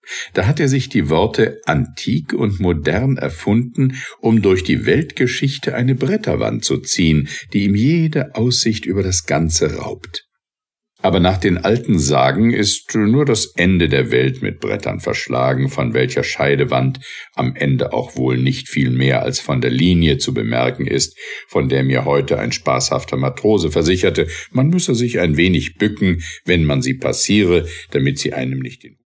Da hat er sich die Worte antik und modern erfunden, um durch die Weltgeschichte eine Bretterwand zu ziehen, die ihm jede Aussicht über das Ganze raubt. Aber nach den alten Sagen ist nur das Ende der Welt mit Brettern verschlagen, von welcher Scheidewand am Ende auch wohl nicht viel mehr als von der Linie zu bemerken ist, von der mir heute ein spaßhafter Matrose versicherte, man müsse sich ein wenig bücken, wenn man sie passiere, damit sie einem nicht in